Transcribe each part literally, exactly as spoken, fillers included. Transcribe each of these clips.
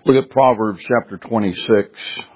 Look at Proverbs chapter twenty-six.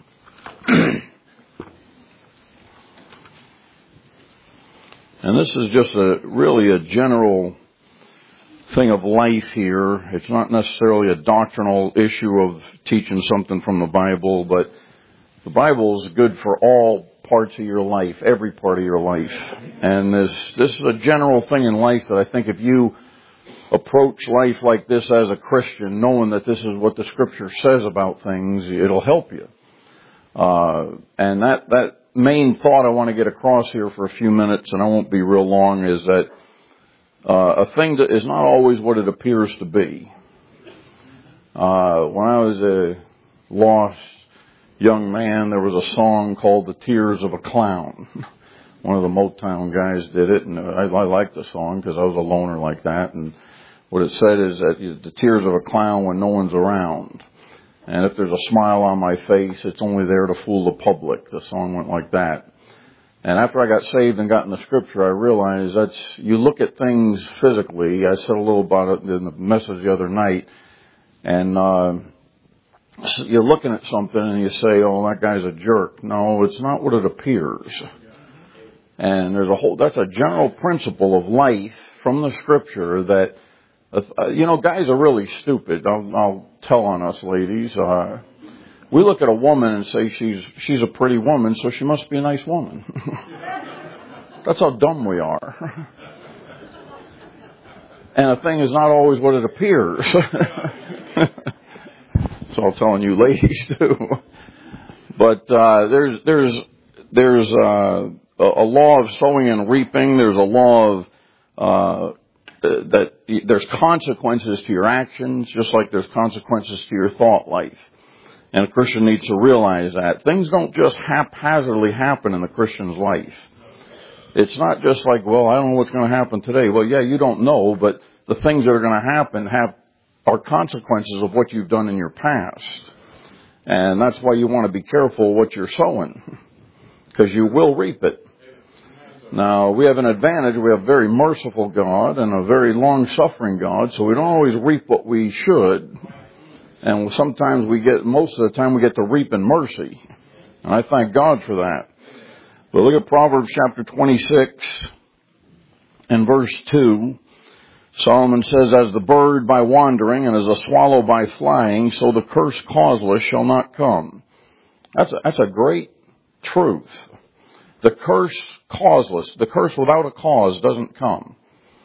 And this is just a really a general thing of life here. It's not necessarily a doctrinal issue of teaching something from the Bible, but the Bible is good for all parts of your life, every part of your life. And this this is a general thing in life that I think if you approach life like this as a Christian, knowing that this is what the Scripture says about things, it'll help you. Uh, and that, that main thought I want to get across here for a few minutes, and I won't be real long, is that uh, a thing that is not always what it appears to be. Uh, when I was a lost young man, there was a song called The Tears of a Clown. One of the Motown guys did it, and I, I liked the song because I was a loner like that. And what it said is that the tears of a clown when no one's around. And if there's a smile on my face, it's only there to fool the public. The song went like that. And after I got saved and got in the Scripture, I realized that's, you look at things physically. I said a little about it in the message the other night. And uh, you're looking at something and you say, oh, that guy's a jerk. No, it's not what it appears. And there's a whole, that's a general principle of life from the Scripture that, uh, you know, guys are really stupid. I'll, I'll tell on us ladies. Uh, we look at a woman and say she's, she's a pretty woman, so she must be a nice woman. That's how dumb we are. And a thing is not always what it appears. So I'm telling you ladies too. But, uh, there's, there's, there's, uh, a law of sowing and reaping. There's a law of, uh, that there's consequences to your actions, just like there's consequences to your thought life. And a Christian needs to realize that. Things don't just haphazardly happen in the Christian's life. It's not just like, well, I don't know what's going to happen today. Well, yeah, you don't know, but the things that are going to happen have, are consequences of what you've done in your past. And that's why you want to be careful what you're sowing, because you will reap it. Now, we have an advantage. We have a very merciful God and a very long-suffering God, so we don't always reap what we should. And sometimes we get, most of the time we get to reap in mercy. And I thank God for that. But look at Proverbs chapter twenty-six and verse two. Solomon says, as the bird by wandering and as a swallow by flying, so the curse causeless shall not come. That's a, that's a great truth. The curse causeless, the curse without a cause doesn't come.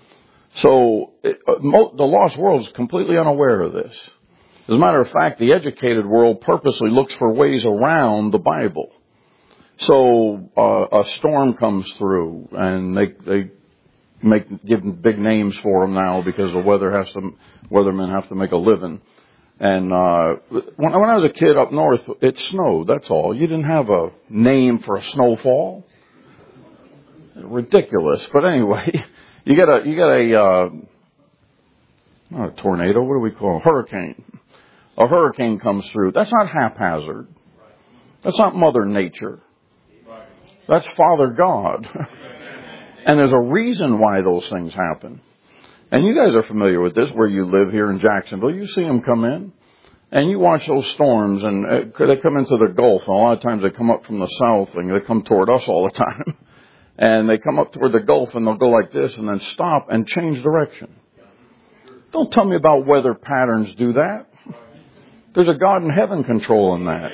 So it, mo- the lost world is completely unaware of this. As a matter of fact, the educated world purposely looks for ways around the Bible. So uh, a storm comes through, and they they make give big names for them now because the weather has to weathermen have to make a living. And uh when, when I was a kid up north, it snowed. That's all. You didn't have a name for a snowfall. Ridiculous. But anyway, you get a you get a uh, not a tornado. What do we call it? A hurricane? A hurricane comes through. That's not haphazard. That's not Mother Nature. That's Father God. And there's a reason why those things happen. And you guys are familiar with this, where you live here in Jacksonville. You see them come in, and you watch those storms, and uh, they come into the Gulf, and a lot of times they come up from the south, and they come toward us all the time. And they come up toward the Gulf, and they'll go like this, and then stop and change direction. Don't tell me about weather patterns do that. There's a God in heaven controlling that.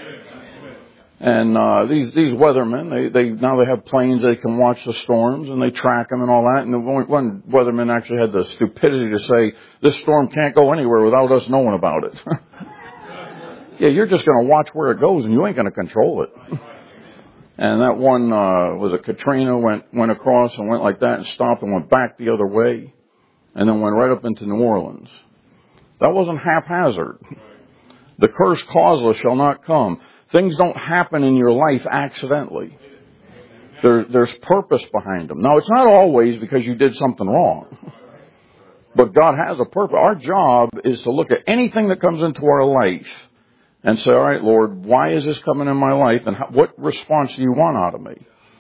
And uh these these weathermen, they they now they have planes they can watch the storms and they track them and all that. And the one, one weatherman actually had the stupidity to say, "This storm can't go anywhere without us knowing about it." Yeah, you're just going to watch where it goes, and you ain't going to control it. And that one uh was a Katrina went went across and went like that and stopped and went back the other way, and then went right up into New Orleans. That wasn't haphazard. The curse causeless shall not come. Things don't happen in your life accidentally. There, there's purpose behind them. Now, it's not always because you did something wrong. But God has a purpose. Our job is to look at anything that comes into our life and say, all right, Lord, why is this coming in my life? And how, what response do you want out of me?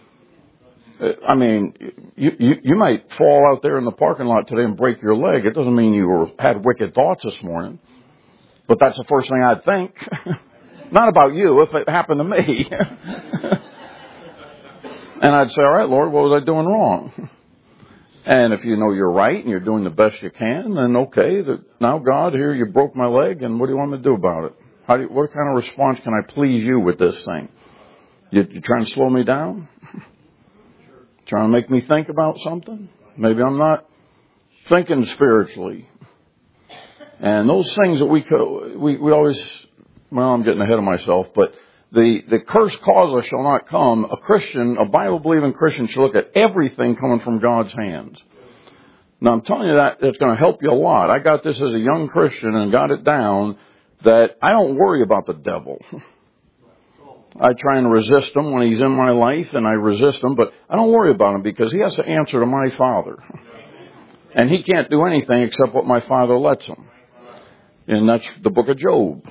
I mean, you, you, you might fall out there in the parking lot today and break your leg. It doesn't mean you were, had wicked thoughts this morning. But that's the first thing I'd think. Not about you, if it happened to me. And I'd say, all right, Lord, what was I doing wrong? And if you know you're right and you're doing the best you can, then okay, the, now God, here you broke my leg, and what do you want me to do about it? How do you, what kind of response can I please you with this thing? You, you trying to slow me down? Trying to make me think about something? Maybe I'm not thinking spiritually. And those things that we could, we, we always, well, I'm getting ahead of myself, but the, the curse causer shall not come. A Christian, a Bible-believing Christian should look at everything coming from God's hands. Now, I'm telling you that it's going to help you a lot. I got this as a young Christian and got it down that I don't worry about the devil. I try and resist him when he's in my life, and I resist him, but I don't worry about him because he has to answer to my Father. And he can't do anything except what my Father lets him. And that's the book of Job.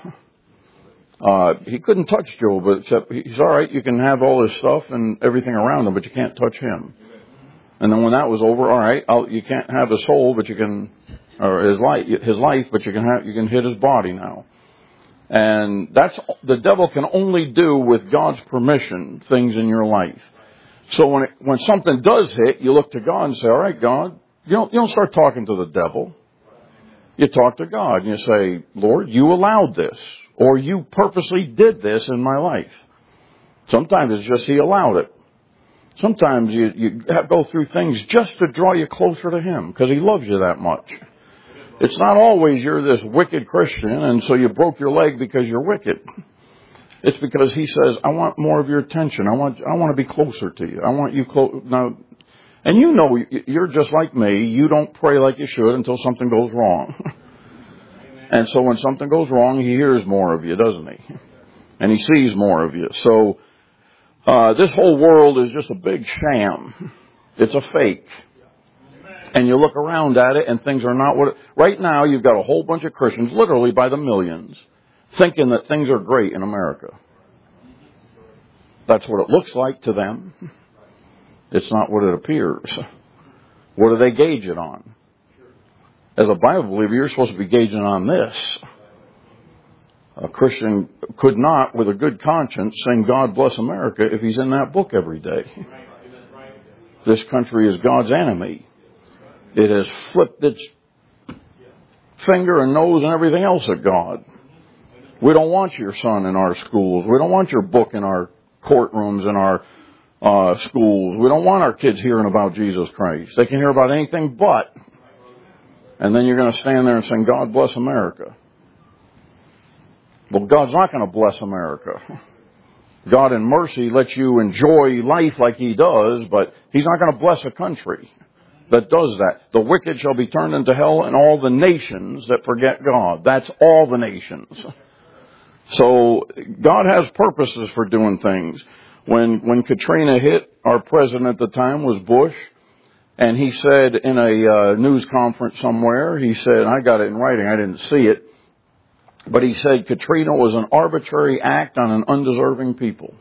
Uh, he couldn't touch Job, except he's all right, you can have all his stuff and everything around him, but you can't touch him. And then when that was over, all right, I'll, you can't have his soul, but you can, or his life, his life, but you can have, you can hit his body now. And that's, the devil can only do with God's permission things in your life. So when it, when something does hit, you look to God and say, all right, God, you don't, you don't start talking to the devil. You talk to God and you say, Lord, you allowed this, or you purposely did this in my life. Sometimes it's just He allowed it. Sometimes you, you have go through things just to draw you closer to Him because He loves you that much. It's not always you're this wicked Christian and so you broke your leg because you're wicked. It's because He says, I want more of your attention. I want, I want to be closer to you. I want you close. Now, and you know, you're just like me. You don't pray like you should until something goes wrong. And so when something goes wrong, He hears more of you, doesn't He? And He sees more of you. So, uh, this whole world is just a big sham. It's a fake. And you look around at it and things are not what... It, right now, you've got a whole bunch of Christians, literally by the millions, thinking that things are great in America. That's what it looks like to them. It's not what it appears. What do they gauge it on? As a Bible believer, you're supposed to be gauging on this. A Christian could not, with a good conscience, sing God Bless America if he's in that book every day. This country is God's enemy. It has flipped its finger and nose and everything else at God. We don't want your son in our schools. We don't want your book in our courtrooms and our uh, schools. We don't want our kids hearing about Jesus Christ. They can hear about anything but. And then you're going to stand there and sing, God bless America. Well, God's not going to bless America. God in mercy lets you enjoy life like He does, but He's not going to bless a country that does that. The wicked shall be turned into hell, and all the nations that forget God. That's all the nations. So God has purposes for doing things. When when Katrina hit, our president at the time was Bush, and he said in a uh, news conference somewhere, he said, I got it in writing, I didn't see it, but he said Katrina was an arbitrary act on an undeserving people.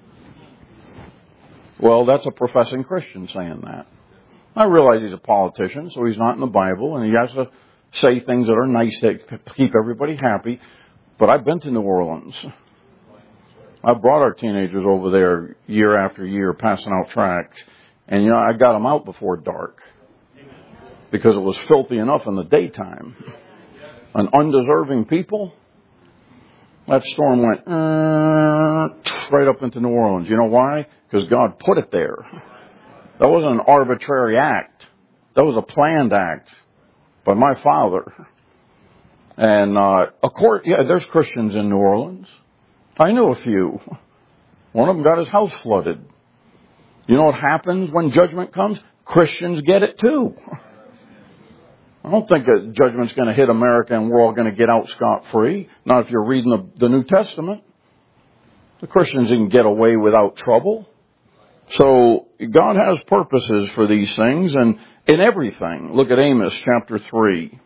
Well, that's a professing Christian saying that. I realize he's a politician, so he's not in the Bible, and he has to say things that are nice to keep everybody happy. But I've been to New Orleans. I brought our teenagers over there year after year, passing out tracts. And, you know, I got them out before dark because it was filthy enough in the daytime. An undeserving people, that storm went uh, right up into New Orleans. You know why? Because God put it there. That wasn't an arbitrary act. That was a planned act by my Father. And, uh, of course, yeah, there's Christians in New Orleans. I knew a few. One of them got his house flooded. You know what happens when judgment comes? Christians get it too. I don't think that judgment's going to hit America and we're all going to get out scot-free. Not if you're reading the, the New Testament. The Christians didn't get away without trouble. So God has purposes for these things and in everything. Look at Amos chapter three.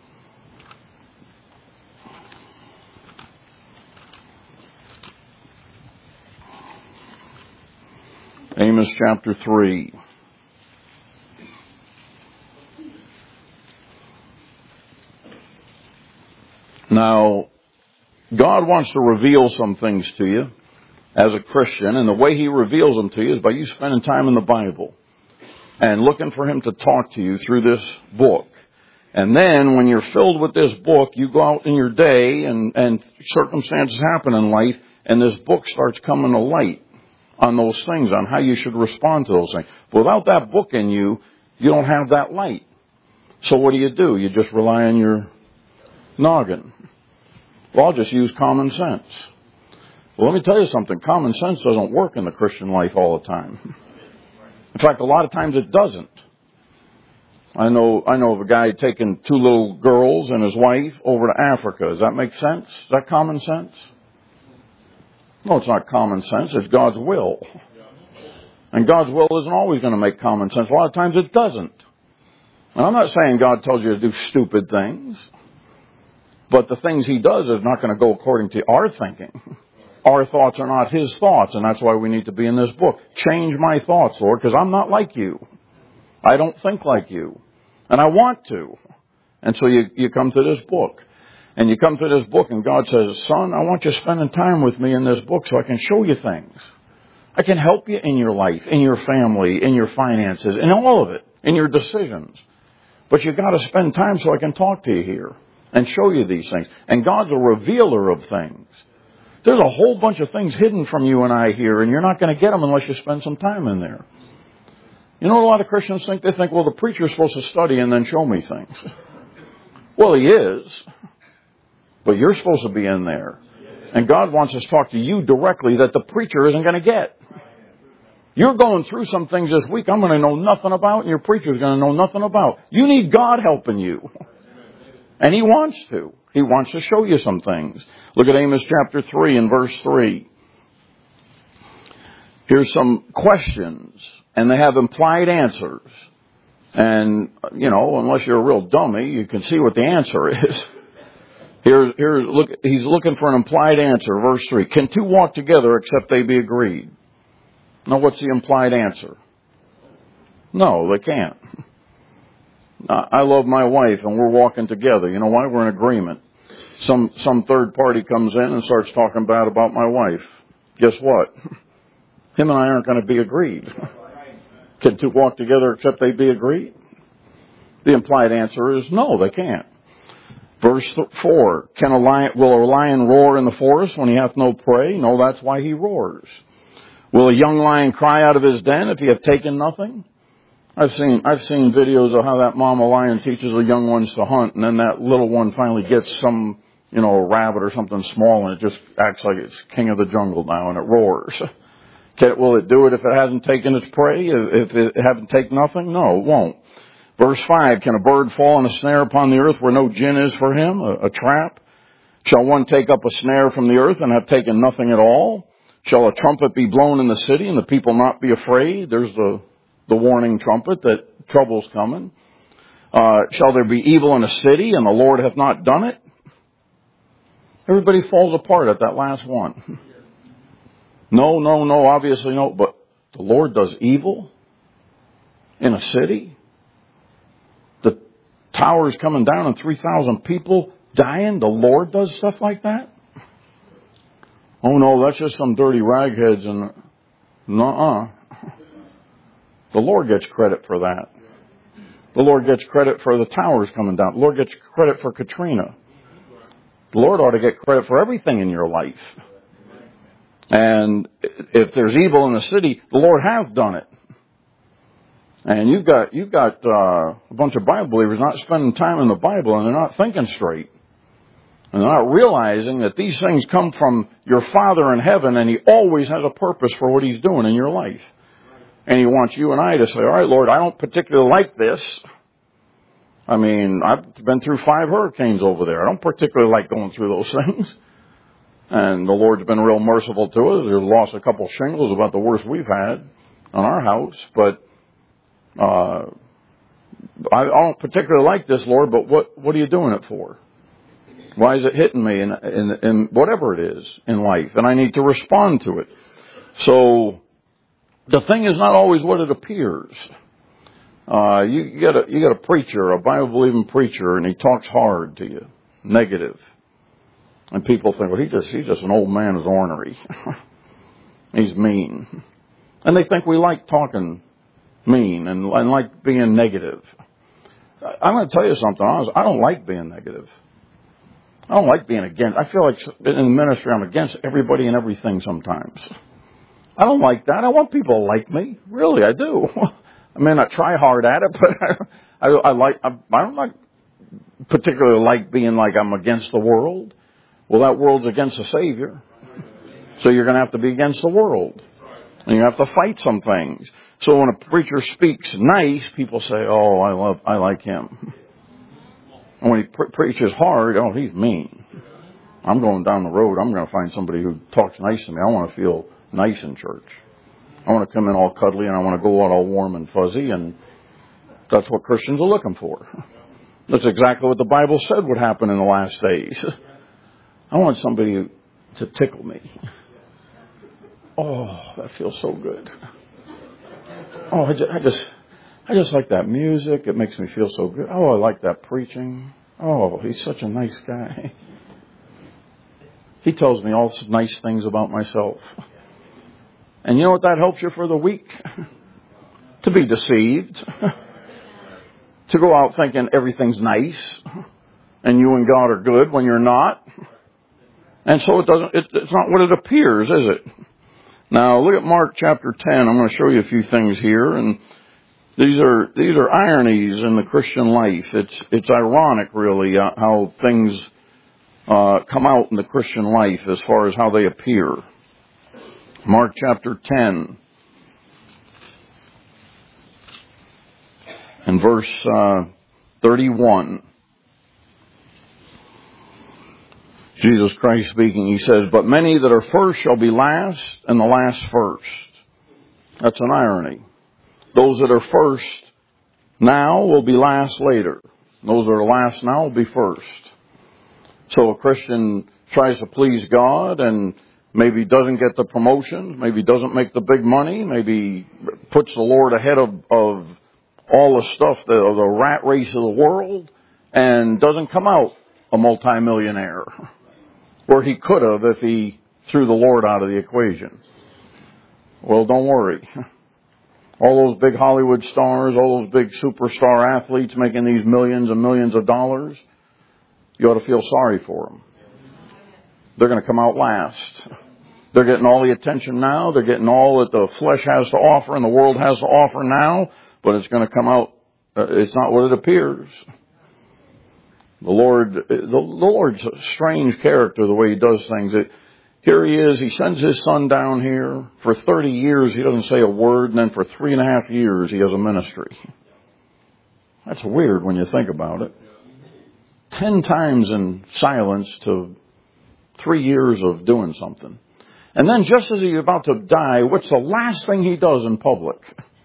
Amos chapter three. Now, God wants to reveal some things to you as a Christian, and the way He reveals them to you is by you spending time in the Bible and looking for Him to talk to you through this book. And then when you're filled with this book, you go out in your day and, and circumstances happen in life, and this book starts coming to light on those things, on how you should respond to those things. But without that book in you, you don't have that light. So what do you do? You just rely on your noggin. Well, I'll just use common sense. Well, let me tell you something. Common sense doesn't work in the Christian life all the time. In fact, a lot of times it doesn't. I know I know of a guy taking two little girls and his wife over to Africa. Does that make sense? Is that common sense? No, it's not common sense. It's God's will. And God's will isn't always going to make common sense. A lot of times it doesn't. And I'm not saying God tells you to do stupid things. But the things He does is not going to go according to our thinking. Our thoughts are not His thoughts. And that's why we need to be in this book. Change my thoughts, Lord, because I'm not like you. I don't think like you. And I want to. And so you, you come to this book. And you come to this book and God says, son, I want you spending time with me in this book so I can show you things. I can help you in your life, in your family, in your finances, in all of it, in your decisions. But you've got to spend time so I can talk to you here and show you these things. And God's a revealer of things. There's a whole bunch of things hidden from you and I here, and you're not going to get them unless you spend some time in there. You know what a lot of Christians think? They think, well, the preacher's supposed to study and then show me things. Well, he is. But you're supposed to be in there. And God wants us to talk to you directly that the preacher isn't going to get. You're going through some things this week I'm going to know nothing about, and your preacher's going to know nothing about. You need God helping you. And He wants to. He wants to show you some things. Look at Amos chapter three and verse three. Here's some questions, and they have implied answers. And, you know, unless you're a real dummy, you can see what the answer is. Here, here, look, he's looking for an implied answer. Verse three. Can two walk together except they be agreed? Now, what's the implied answer? No, they can't. I love my wife and we're walking together. You know why? We're in agreement. Some, some third party comes in and starts talking bad about my wife. Guess what? Him and I aren't going to be agreed. Can two walk together except they be agreed? The implied answer is no, they can't. Verse four, Can a lion, will a lion roar in the forest when he hath no prey? No, that's why he roars. Will a young lion cry out of his den if he have taken nothing? I've seen, I've seen videos of how that mama lion teaches the young ones to hunt, and then that little one finally gets some, you know, a rabbit or something small, and it just acts like it's king of the jungle now, and it roars. Can, will it do it if it hasn't taken its prey? If it hasn't taken nothing? No, it won't. Verse five, Can a bird fall in a snare upon the earth where no gin is for him, a, a trap? Shall one take up a snare from the earth and have taken nothing at all? Shall a trumpet be blown in the city and the people not be afraid? There's the, the warning trumpet that trouble's coming. Uh, shall there be evil in a city and the Lord hath not done it? Everybody falls apart at that last one. No, no, no, obviously no. But the Lord does evil in a city? The towers coming down and three thousand people dying? The Lord does stuff like that? Oh no, that's just some dirty ragheads and nuh-uh. The Lord gets credit for that. The Lord gets credit for the towers coming down. The Lord gets credit for Katrina. The Lord ought to get credit for everything in your life. And if there's evil in the city, the Lord has done it. And you've got you've got uh, a bunch of Bible believers not spending time in the Bible, and they're not thinking straight. And they're not realizing that these things come from your Father in heaven, and He always has a purpose for what He's doing in your life. And He wants you and I to say, all right, Lord, I don't particularly like this. I mean, I've been through five hurricanes over there. I don't particularly like going through those things. And the Lord's been real merciful to us. We've lost a couple shingles, about the worst we've had on our house. But uh, I, I don't particularly like this, Lord, but what, what are you doing it for? Why is it hitting me in, in, in whatever it is in life? And I need to respond to it. So the thing is not always what it appears. Uh, you, you get a, you get a preacher, a Bible-believing preacher, and he talks hard to you, negative. And people think, well, he just, he's just an old man who's ornery. He's mean. And they think we like talking mean and, and like being negative. I'm going to tell you something honest. I don't like being negative. I don't like being against. I feel like in the ministry I'm against everybody and everything sometimes. I don't like that. I want people to like me. Really, I do. I mean, I try hard at it, but I, I, I like. I, I don't like particularly like being like I'm against the world. Well, that world's against the Savior, so you're going to have to be against the world, and you have to fight some things. So when a preacher speaks nice, people say, "Oh, I love, I like him." And when he pre- preaches hard, oh, he's mean. I'm going down the road. I'm going to find somebody who talks nice to me. I want to feel nice in church. I want to come in all cuddly, and I want to go out all warm and fuzzy, and that's what Christians are looking for. That's exactly what the Bible said would happen in the last days. I want somebody to tickle me. Oh, that feels so good. Oh, I just, I just, I just like that music. It makes me feel so good. Oh, I like that preaching. Oh, he's such a nice guy. He tells me all some nice things about myself. And you know what that helps you for the week? To be deceived. To go out thinking everything's nice. And you and God are good when you're not. And so it doesn't, it, it's not what it appears, is it? Now look at Mark chapter ten. I'm going to show you a few things here. And these are, these are ironies in the Christian life. It's, it's ironic really uh, how things uh, come out in the Christian life as far as how they appear. Mark chapter ten and verse uh, thirty-one. Jesus Christ speaking, he says, "But many that are first shall be last, and the last first." That's an irony. Those that are first now will be last later. Those that are last now will be first. So a Christian tries to please God and maybe doesn't get the promotion, maybe doesn't make the big money, maybe puts the Lord ahead of, of all the stuff, the, the rat race of the world, and doesn't come out a multimillionaire, where he could have if he threw the Lord out of the equation. Well, don't worry. All those big Hollywood stars, all those big superstar athletes making these millions and millions of dollars, you ought to feel sorry for them. They're going to come out last. They're getting all the attention now. They're getting all that the flesh has to offer and the world has to offer now, but it's going to come out, uh, it's not what it appears. The Lord, the, the Lord's a strange character, the way he does things. It, here he is, he sends his son down here. For thirty years he doesn't say a word, and then for three and a half years he has a ministry. That's weird when you think about it. Ten times in silence to three years of doing something. And then just as he's about to die, what's the last thing he does in public?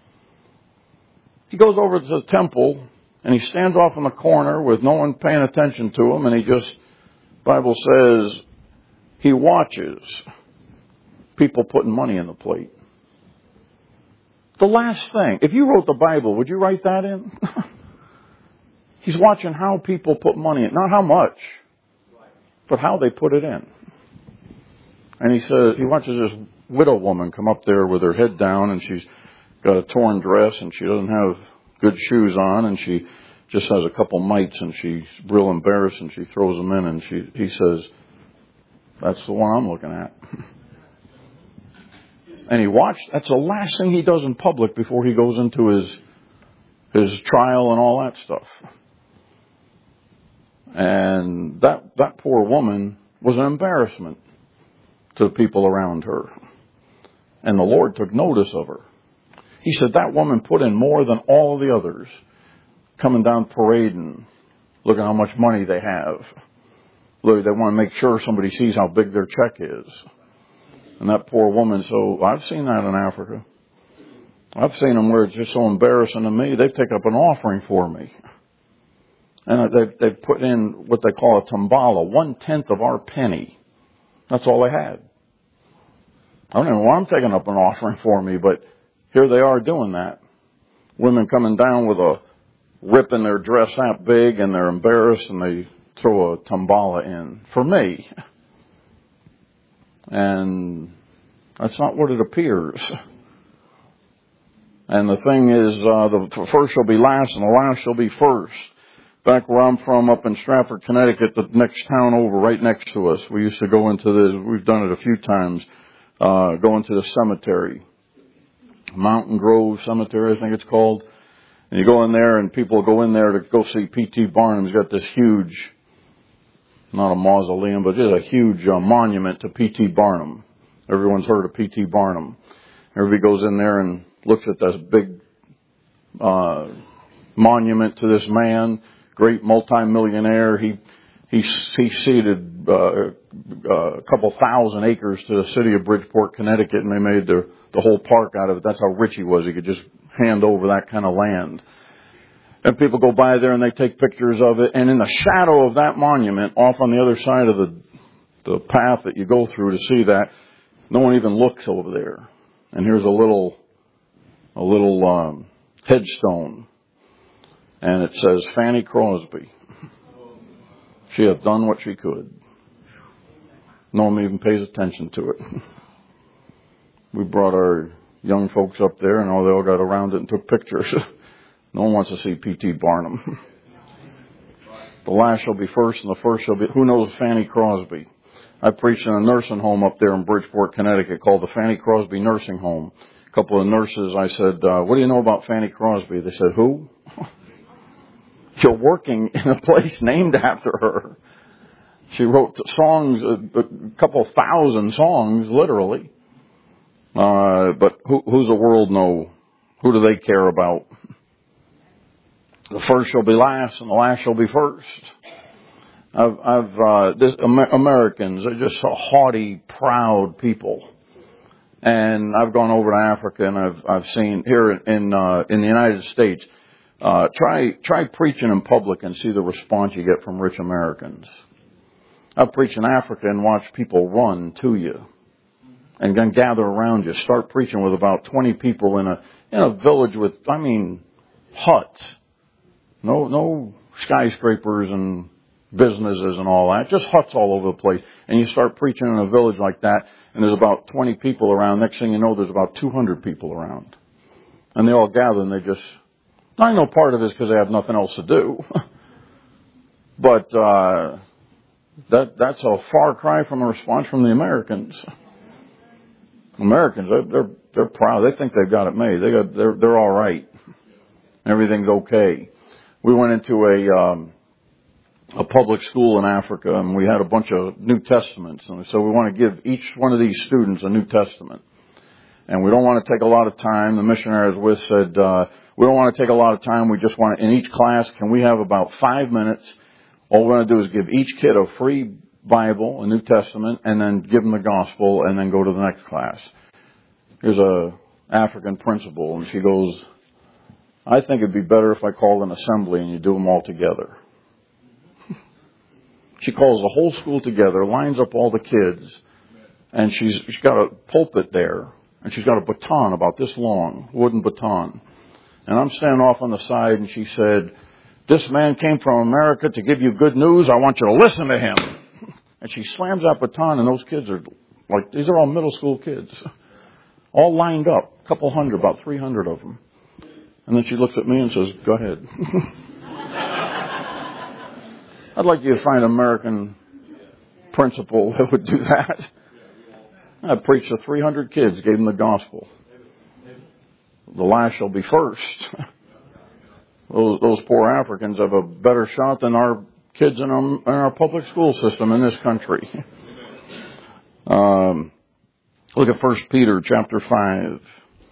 He goes over to the temple and he stands off in the corner with no one paying attention to him, and he just, the Bible says, he watches people putting money in the plate. The last thing. If you wrote the Bible, would you write that in? He's watching how people put money in. Not how much, but how they put it in. And he says, he watches this widow woman come up there with her head down, and she's got a torn dress, and she doesn't have good shoes on, and she just has a couple mites, and she's real embarrassed, and she throws them in, and she, he says, "That's the one I'm looking at." And he watched, that's the last thing he does in public before he goes into his, his trial and all that stuff. And that, that poor woman was an embarrassment to the people around her. And the Lord took notice of her. He said, that woman put in more than all of the others, coming down parading, looking how much money they have. Look, they want to make sure somebody sees how big their check is. And that poor woman, so I've seen that in Africa. I've seen them where it's just so embarrassing to me, they take up an offering for me. And they've, they've put in what they call a tambala, one-tenth of our penny. That's all they had. I don't know why I'm taking up an offering for me, but here they are doing that. Women coming down with a rip in their dress that big, and they're embarrassed, and they throw a tambala in for me. And that's not what it appears. And the thing is, uh, the first shall be last and the last shall be first. Back where I'm from, up in Stratford, Connecticut, the next town over, right next to us, we used to go into the, we've done it a few times, uh, go into the cemetery. Mountain Grove Cemetery, I think it's called. And you go in there and people go in there to go see P T Barnum. He's got this huge, not a mausoleum, but just a huge uh, monument to P T Barnum. Everyone's heard of P T Barnum. Everybody goes in there and looks at this big uh monument to this man, great multimillionaire. He he he ceded uh, a couple thousand acres to the city of Bridgeport, Connecticut, and they made the the whole park out of it. That's how rich he was. He could just hand over that kind of land. And people go by there and they take pictures of it. And in the shadow of that monument, off on the other side of the the path that you go through to see that, no one even looks over there. And here's a little a little um, headstone. And it says, Fanny Crosby. She hath done what she could. No one even pays attention to it. We brought our young folks up there and all they all got around it and took pictures. No one wants to see P T Barnum. The last shall be first and the first shall be... Who knows Fanny Crosby? I preached in a nursing home up there in Bridgeport, Connecticut called the Fanny Crosby Nursing Home. A couple of nurses, I said, uh, what do you know about Fanny Crosby? They said, who? You're working in a place named after her. She wrote songs, a, a couple thousand songs, literally. Uh, but who, who's the world know? Who do they care about? The first shall be last and the last shall be first. I've, I've, uh, this, Amer- Americans are just so haughty, proud people. And I've gone over to Africa and I've, I've seen here in, uh, in the United States, Uh, try, try preaching in public and see the response you get from rich Americans. I've preached in Africa and watched people run to you and then gather around you. Start preaching with about twenty people in a, in a village with, I mean, huts. No, no skyscrapers and businesses and all that. Just huts all over the place. And you start preaching in a village like that and there's about twenty people around. Next thing you know, there's about two hundred people around. And they all gather and they just, I know part of it is because they have nothing else to do. But uh, that that's a far cry from a response from the Americans. Americans, they're they're, they're proud. They think they've got it made. They got they're they're all right. Everything's okay. We went into a um, a public school in Africa, and we had a bunch of New Testaments, and so we want to give each one of these students a New Testament. And we don't want to take a lot of time. The missionary I was with said, uh, we don't want to take a lot of time. We just want to, in each class, can we have about five minutes? All we're going to do is give each kid a free Bible, a New Testament, and then give them the gospel, and then go to the next class. Here's a African principal, and she goes, I think it'd be better if I called an assembly and you do them all together. She calls the whole school together, lines up all the kids, and she's she's got a pulpit there. And she's got a baton about this long, wooden baton. And I'm standing off on the side and she said, this man came from America to give you good news. I want you to listen to him. And she slams that baton and those kids are like, these are all middle school kids. All lined up, a couple hundred, about three hundred of them. And then she looks at me and says, go ahead. I'd like you to find an American principal that would do that. I preached to three hundred kids, gave them the gospel. The last shall be first. Those, those poor Africans have a better shot than our kids in our, in our public school system in this country. Um, look at First Peter chapter five.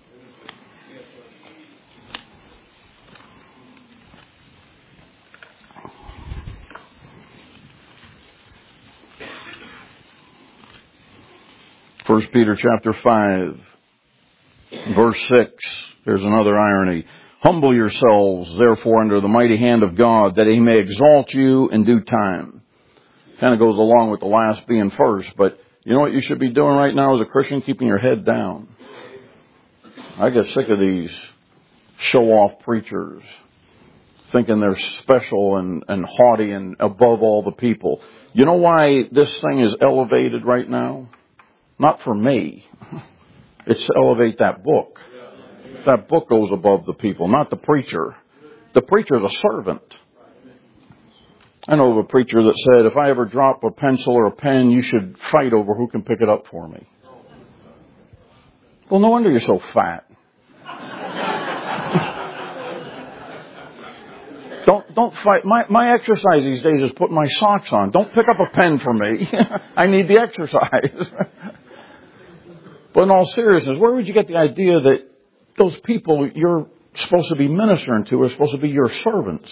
First Peter chapter five, verse six. There's another irony. Humble yourselves, therefore, under the mighty hand of God, that he may exalt you in due time. Kind of goes along with the last being first, but you know what you should be doing right now as a Christian? Keeping your head down. I get sick of these show-off preachers thinking they're special and, and haughty and above all the people. You know why this thing is elevated right now? Not for me. It's to elevate that book. That book goes above the people, not the preacher. The preacher's a servant. I know of a preacher that said, if I ever drop a pencil or a pen, you should fight over who can pick it up for me. Well, no wonder you're so fat. Don't, don't fight. My, my exercise these days is put my socks on. Don't pick up a pen for me. I need the exercise. But in all seriousness, where would you get the idea that those people you're supposed to be ministering to are supposed to be your servants?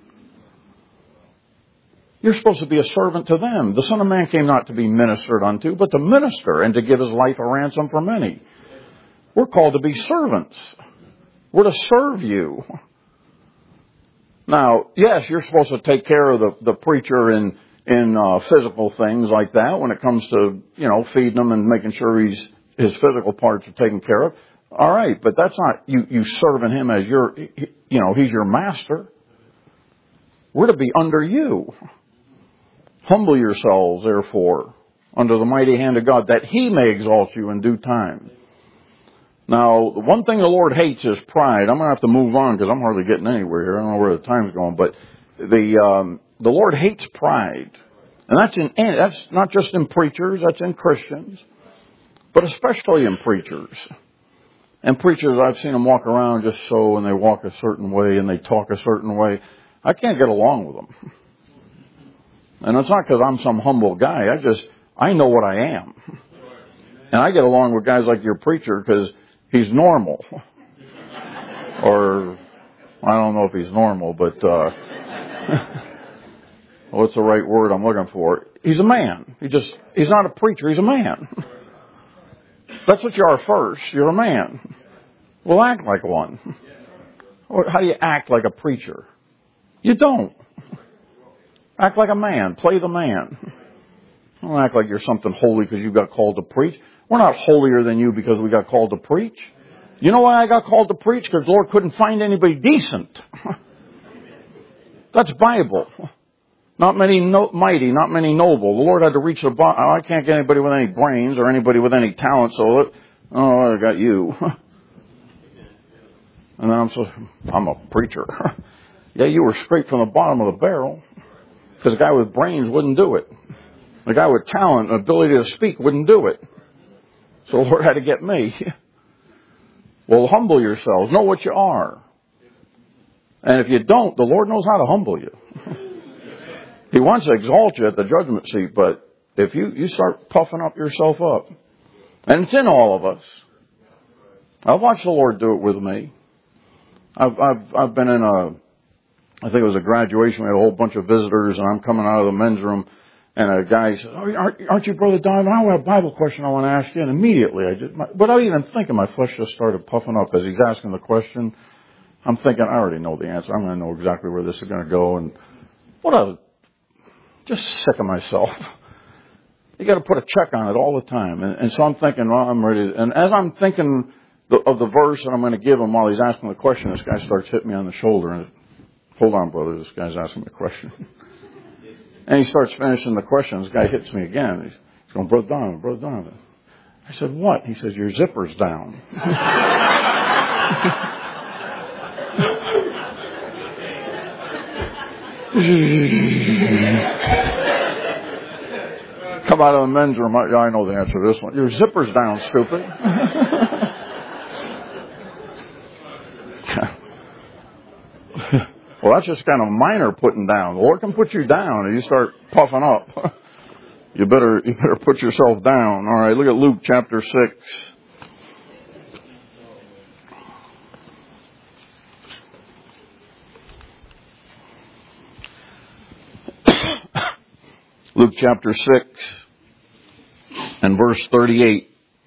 You're supposed to be a servant to them. The Son of Man came not to be ministered unto, but to minister and to give His life a ransom for many. We're called to be servants. We're to serve you. Now, yes, you're supposed to take care of the, the preacher in, in uh, physical things like that when it comes to, you know, feeding him and making sure he's, his physical parts are taken care of. All right, but that's not you, you serving him as your, you know, he's your master. We're to be under you. Humble yourselves, therefore, under the mighty hand of God, that He may exalt you in due time. Now, the one thing the Lord hates is pride. I'm going to have to move on because I'm hardly getting anywhere here. I don't know where the time's going, but the um, the Lord hates pride, and that's in that's not just in preachers. That's in Christians, but especially in preachers. And preachers, I've seen them walk around just so, and they walk a certain way, and they talk a certain way. I can't get along with them, and it's not because I'm some humble guy. I just I know what I am, and I get along with guys like your preacher because he's normal. Or, I don't know if he's normal, but, uh, what's the right word I'm looking for? He's a man. He just, he's not a preacher, he's a man. That's what you are first. You're a man. Well, act like one. How do you act like a preacher? You don't. Act like a man. Play the man. Don't act like you're something holy because you got called to preach. We're not holier than you because we got called to preach. You know why I got called to preach? Because the Lord couldn't find anybody decent. That's Bible. Not many no, mighty, not many noble. The Lord had to reach the bottom. I can't get anybody with any brains or anybody with any talent, so it, oh, I got you. And then I'm so, I'm a preacher. Yeah, you were straight from the bottom of the barrel. Because a guy with brains wouldn't do it. A guy with talent and ability to speak wouldn't do it. So the Lord had to get me. Well, humble yourselves. Know what you are. And if you don't, the Lord knows how to humble you. He wants to exalt you at the judgment seat, but if you, you start puffing up yourself up, and it's in all of us. I've watched the Lord do it with me. I've, I've, I've been in a, I think it was a graduation. We had a whole bunch of visitors, and I'm coming out of the men's room. And a guy said, oh, aren't, aren't you Brother Donovan? I have a Bible question I want to ask you. And immediately, I just, my, without even thinking, my flesh just started puffing up as he's asking the question. I'm thinking, I already know the answer. I'm going to know exactly where this is going to go. And what a, just sick of myself. You got to put a check on it all the time. And, and so I'm thinking, well, I'm ready. To, and as I'm thinking the, of the verse that I'm going to give him while he's asking the question, this guy starts hitting me on the shoulder. And hold on, brother, this guy's asking me a question. And he starts finishing the question. This guy hits me again. He's going, Brother Donovan, Brother Donovan. I said, what? He says, your zipper's down. Come out of the men's room. I, I know the answer to this one. Your zipper's down, stupid. Well, that's just kind of minor putting down. The Lord can put you down and you start puffing up. You better, you better put yourself down. All right, look at Luke chapter six. Luke chapter six and verse thirty-eight.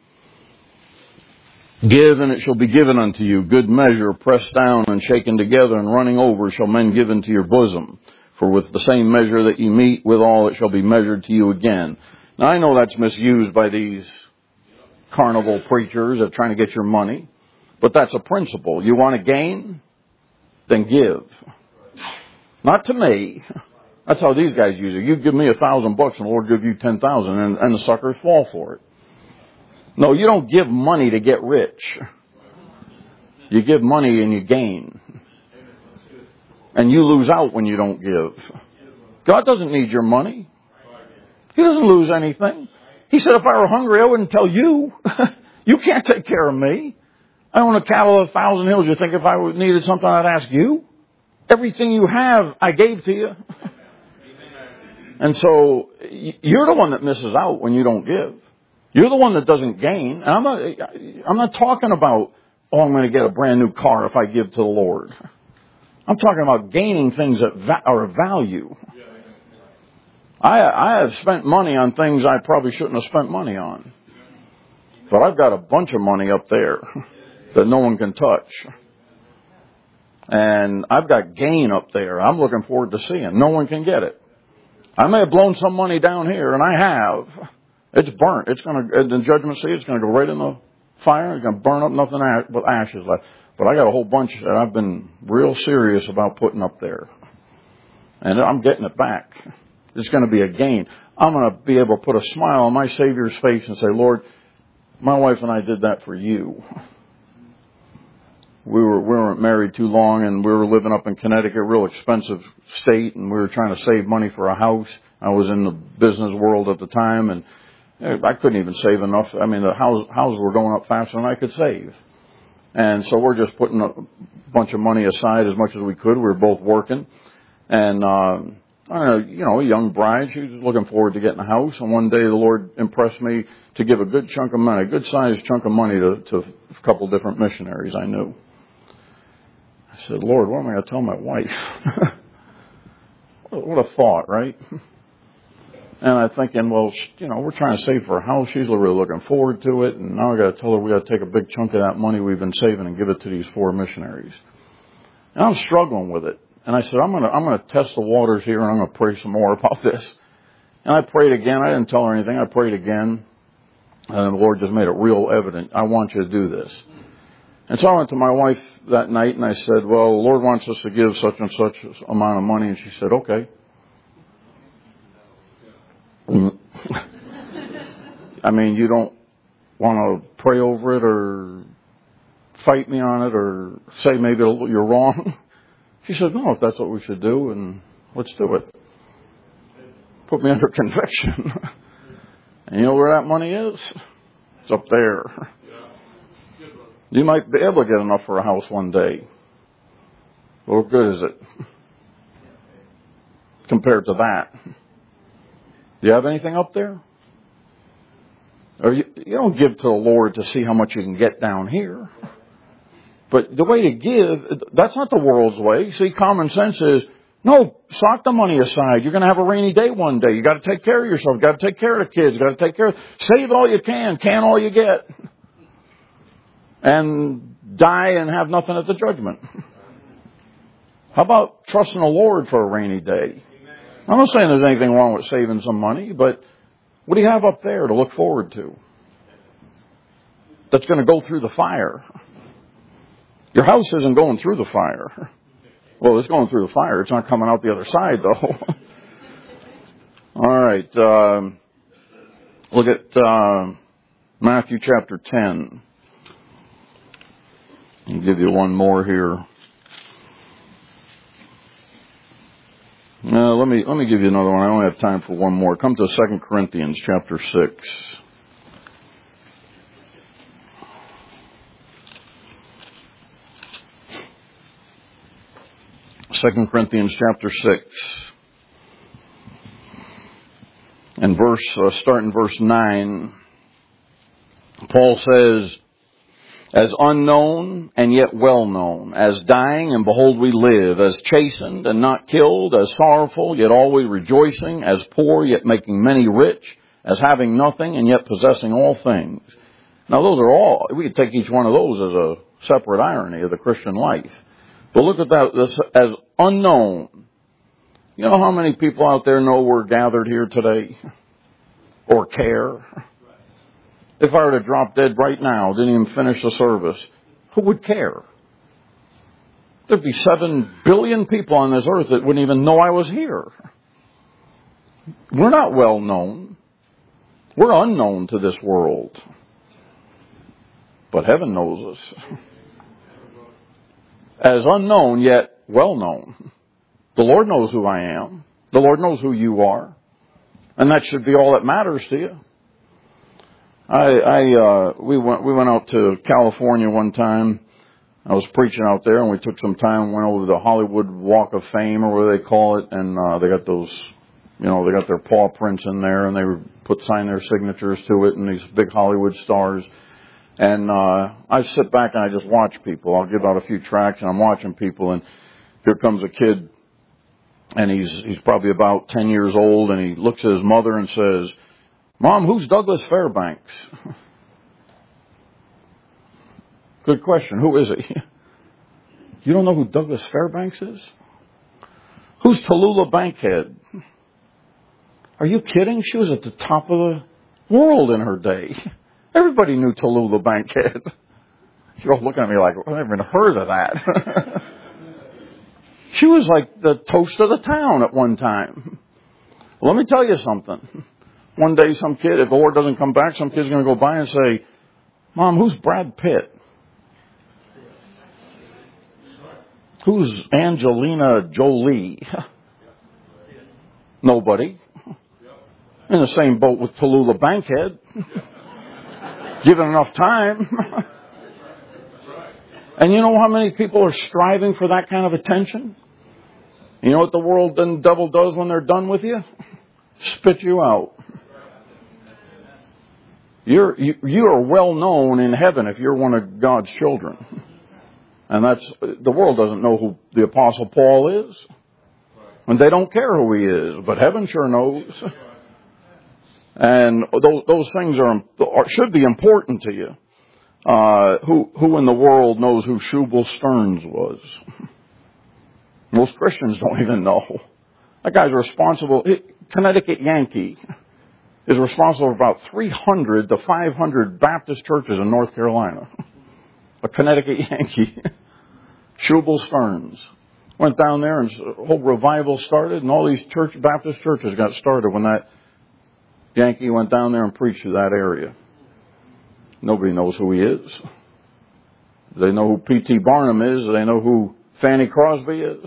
Give, and it shall be given unto you. Good measure, pressed down and shaken together and running over, shall men give into your bosom. For with the same measure that you meet withal, it shall be measured to you again. Now, I know that's misused by these carnival preachers that are trying to get your money. But that's a principle. You want to gain? Then give. Not to me. That's how these guys use it. You give me a thousand bucks and the Lord give you ten thousand, and, and the suckers fall for it. No, you don't give money to get rich. You give money and you gain. And you lose out when you don't give. God doesn't need your money. He doesn't lose anything. He said, if I were hungry, I wouldn't tell you. You can't take care of me. I own a cattle of a thousand hills. You think if I needed something, I'd ask you? Everything you have, I gave to you. And so, you're the one that misses out when you don't give. You're the one that doesn't gain. And I'm not, I'm not talking about, oh, I'm going to get a brand new car if I give to the Lord. I'm talking about gaining things that va- are of value. I, I have spent money on things I probably shouldn't have spent money on. But I've got a bunch of money up there that no one can touch. And I've got gain up there. I'm looking forward to seeing. No one can get it. I may have blown some money down here, and I have. It's burnt. It's going to, in the judgment seat, it's going to go right in the fire. It's going to burn up, nothing but ashes left. But I got a whole bunch that I've been real serious about putting up there. And I'm getting it back. It's going to be a gain. I'm going to be able to put a smile on my Savior's face and say, Lord, my wife and I did that for you. We were, we weren't married too long, and we were living up in Connecticut, real expensive state, and we were trying to save money for a house. I was in the business world at the time, and I couldn't even save enough. I mean, the house, houses were going up faster than I could save. And so we're just putting a bunch of money aside as much as we could. We were both working. And, uh, I don't know, you know, a young bride, she was looking forward to getting a house. And one day the Lord impressed me to give a good chunk of money, a good sized chunk of money to, to a couple of different missionaries I knew. I said, Lord, what am I going to tell my wife? What a thought, right? And I'm thinking, well, you know, we're trying to save for a house. She's really looking forward to it. And now I got to tell her we got to take a big chunk of that money we've been saving and give it to these four missionaries. And I'm struggling with it. And I said, I'm going to, I'm going to test the waters here, and I'm going to pray some more about this. And I prayed again. I didn't tell her anything. I prayed again. And the Lord just made it real evident. I want you to do this. And so I went to my wife that night and I said, well, the Lord wants us to give such and such amount of money. And she said, okay. I mean, you don't want to pray over it or fight me on it or say maybe you're wrong? She said, no, if that's what we should do, and let's do it. Put me under conviction. And you know where that money is? It's up there. You might be able to get enough for a house one day. What good is it compared to that? Do you have anything up there? Or you, you don't give to the Lord to see how much you can get down here. But the way to give, that's not the world's way. See, common sense is, no, sock the money aside. You're going to have a rainy day one day. You got to take care of yourself. You got to take care of the kids. You got to take care of, save all you can, can all you get. And die and have nothing at the judgment. How about trusting the Lord for a rainy day? I'm not saying there's anything wrong with saving some money, but what do you have up there to look forward to that's going to go through the fire? Your house isn't going through the fire. Well, it's going through the fire. It's not coming out the other side, though. All right. Um, look at uh, Matthew chapter ten. I'll give you one more here. Uh, let me let me give you another one. I only have time for one more. Come to Second Corinthians chapter six. Second Corinthians chapter six. And verse, uh, start in verse nine. Paul says, as unknown and yet well known, as dying and behold we live, as chastened and not killed, as sorrowful yet always rejoicing, as poor yet making many rich, as having nothing and yet possessing all things. Now those are all, we could take each one of those as a separate irony of the Christian life. But look at that, this as unknown. You know how many people out there know we're gathered here today? Or care? If I were to drop dead right now, didn't even finish the service, who would care? There'd be seven billion people on this earth that wouldn't even know I was here. We're not well known. We're unknown to this world. But heaven knows us. As unknown, yet well known. The Lord knows who I am. The Lord knows who you are. And that should be all that matters to you. I, I, uh, we went, we went out to California one time. I was preaching out there, and we took some time and went over the Hollywood Walk of Fame, or whatever they call it, and, uh, they got those, you know, they got their paw prints in there, and they put, sign their signatures to it, and these big Hollywood stars. And, uh, I sit back and I just watch people. I'll give out a few tracts, and I'm watching people, and here comes a kid, and he's, he's probably about ten years old, and he looks at his mother and says, "Mom, who's Douglas Fairbanks?" Good question. Who is he? You don't know who Douglas Fairbanks is? Who's Tallulah Bankhead? Are you kidding? She was at the top of the world in her day. Everybody knew Tallulah Bankhead. You're all looking at me like, I've never even heard of that. She was like the toast of the town at one time. Well, let me tell you something. One day some kid, if the Lord doesn't come back, some kid's going to go by and say, "Mom, who's Brad Pitt? Who's Angelina Jolie?" Nobody. In the same boat with Tallulah Bankhead. Given enough time. And you know how many people are striving for that kind of attention? You know what the world and devil does when they're done with you? Spit you out. You're, you, you are well known in heaven if you're one of God's children. And that's, the world doesn't know who the Apostle Paul is. And they don't care who he is, but heaven sure knows. And those, those things are, are, should be important to you. Uh, who, who in the world knows who Shubal Stearns was? Most Christians don't even know. That guy's responsible, Connecticut Yankee is responsible for about three hundred to five hundred Baptist churches in North Carolina. A Connecticut Yankee. Shubal Stearns. Went down there and a whole revival started, and all these church Baptist churches got started when that Yankee went down there and preached to that area. Nobody knows who he is. They know who P T Barnum is. They know who Fanny Crosby is.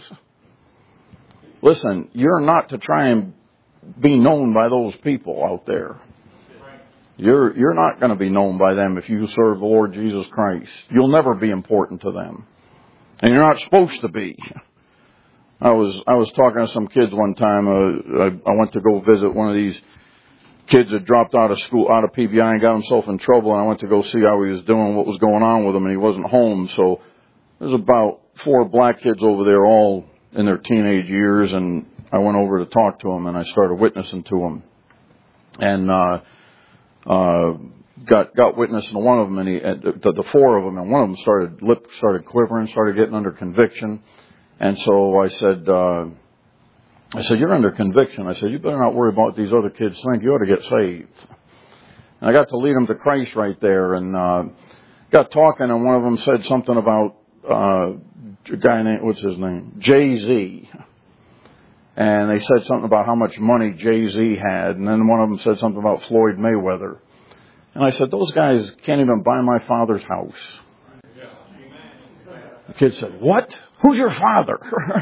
Listen, you're not to try and be known by those people out there. You're, you're not going to be known by them if you serve the Lord Jesus Christ. You'll never be important to them. And you're not supposed to be. I was, I was talking to some kids one time. Uh, I, I went to go visit one of these kids that dropped out of school, out of P B I and got himself in trouble. And I went to go see how he was doing, what was going on with him, and he wasn't home. So there's about four black kids over there, all in their teenage years, and I went over to talk to them, and I started witnessing to them. And, uh, uh, got, got witnessing to one of them, and he, uh, the, the four of them, and one of them started, lip started quivering, started getting under conviction. And so I said, uh, I said, "You're under conviction." I said, "You better not worry about what these other kids think. You ought to get saved." And I got to lead them to Christ right there, and, uh, got talking, and one of them said something about, uh, a guy named, what's his name? Jay-Z. And they said something about how much money Jay-Z had. And then one of them said something about Floyd Mayweather. And I said, "Those guys can't even buy my father's house." The kid said, "What? Who's your father?"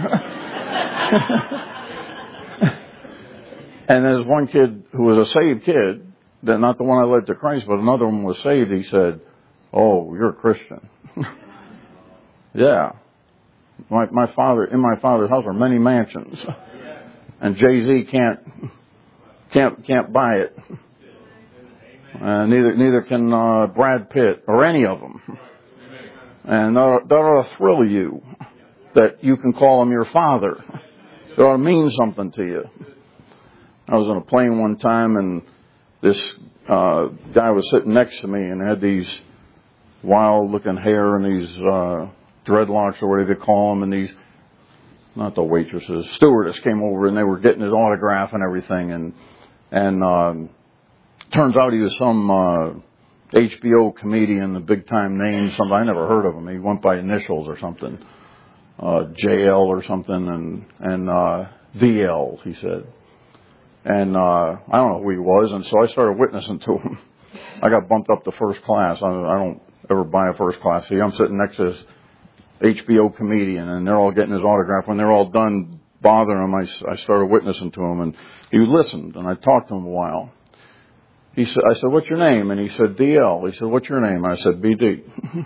And there's one kid who was a saved kid, that not the one I led to Christ, but another one was saved. He said, "Oh, you're a Christian." Yeah. My, my father, in my father's house are many mansions. And Jay-Z can't, can't, can't buy it. Uh, neither, neither can, uh, Brad Pitt or any of them. And that, that ought to thrill you, that you can call him your father. It ought to mean something to you. I was on a plane one time, and this, uh, guy was sitting next to me and had these wild looking hair and these, uh, dreadlocks or whatever you call them, and these, not the waitresses, stewardess came over, and they were getting his autograph and everything, and, and, um, turns out he was some, uh, H B O comedian, a big time name, something, I never heard of him. He went by initials or something, uh, J L or something, and, and, uh, V L, he said. And, uh, I don't know who he was, and so I started witnessing to him. I got bumped up to first class. I, I don't, ever buy a first class seat. I'm sitting next to this H B O comedian, and they're all getting his autograph. When they're all done bothering him, I, I started witnessing to him, and he listened, and I talked to him a while. He said, I said, what's your name? And he said, D L. He said, what's your name? I said, B D.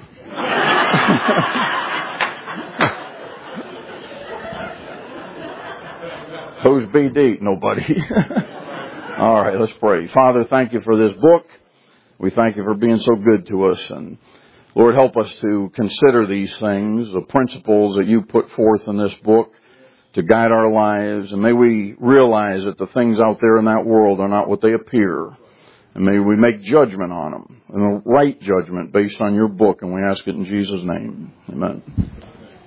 Who's B D? Nobody. All right, let's pray. Father, thank you for this book. We thank you for being so good to us. And Lord, help us to consider these things, the principles that you put forth in this book to guide our lives. And may we realize that the things out there in that world are not what they appear. And may we make judgment on them, and the right judgment based on your book. And we ask it in Jesus' name. Amen.